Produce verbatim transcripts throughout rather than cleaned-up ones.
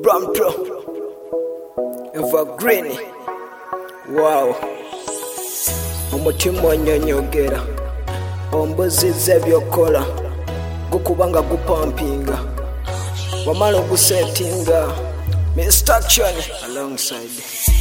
Brampro Evergreen. Wow, umutima onyonyogera ombuziza ebyokola gukubanga gupampinga wamala ogusetinga Mister Action alongside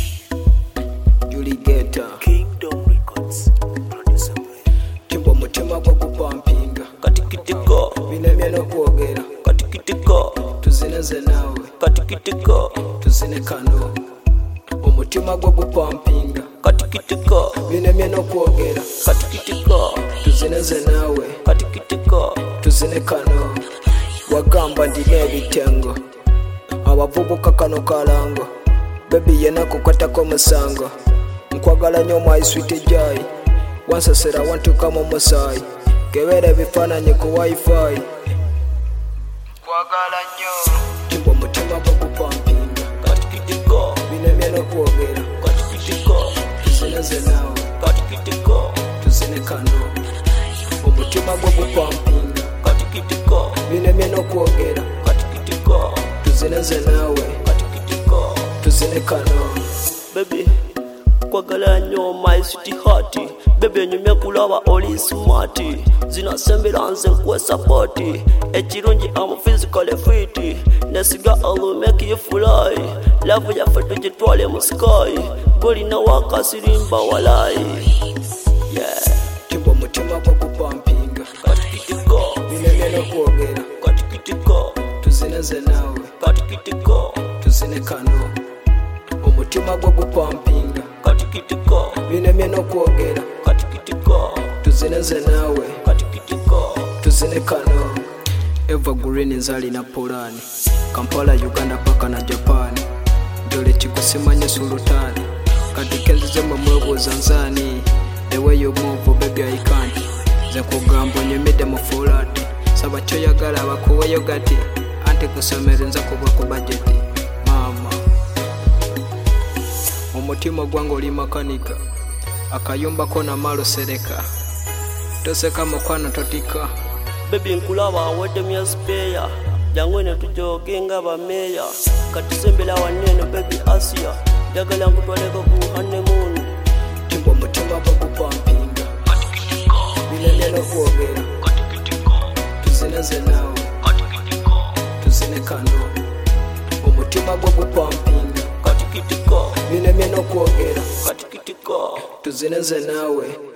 Julie Geta Kingdom Records producer timbo mutima gwo gupampinga katikitiko binemye nokwogera katikitiko tuzineze nawe katikitiko tuzine kano umutima gwo gupampinga katikitiko binemye nokwogera katikitiko tuzineze nawe katikitiko tuzine kano wagamba ndine ebitengo abavubuka kano kalango baby yena kukwatako musango nkwagala nyo my sweet joy wansasera wantu kama musai kebere bifananye ku wifi kwagala nyo timbo mutima gwo gupampinga katikitiko binemye nokwogera katikitiko tuzineze nawe katikitiko tuzine kano umutima gwo gupampinga katikitiko binemye nokwogera katikitiko tuzineze nawe katikitiko tuzine kano baby kwagala nyo my sweet heart baby nyumya kulaba oli smart zinasembera nze kwa support ekirungi am physically fit nesiga all make you fly love ya fatu jitwale mu sky goli na wakasirimba walai yeah timbo mutima gwo gupampinga katikitiko binemye nokwogera katikitiko tuzineze nawe katikitiko tuzine kano umutima gwo gupampinga katikitiko binemye nokwogera katikitiko tuzineze nawe katikitiko tuzine kano Evergreen nzali na Polani Kampala Uganda paka na Japan dole chikusimanye sultani katikenzize mwebuza nzani the way you move baby I can't ze kugambo nyemede mu forward saba cyo yagala bakuweyo gati anti kusomerenza kuba ku budget mama umutima gwango oli makanika akayumba kona malo sereka tose kama kwana totika baby nkulaba wete mya spare jangwene tujogenga bameya katisembela wanene baby Asia dagala nkutwaleka ku honeymoon timbo mutima gwo gupampinga katikitiko binemye nokwogera katikitiko tuzineze nawe katikitiko tuzine kano umutima gwo gupampinga katikitiko binemye nokwogera katikitiko tuzineze nawe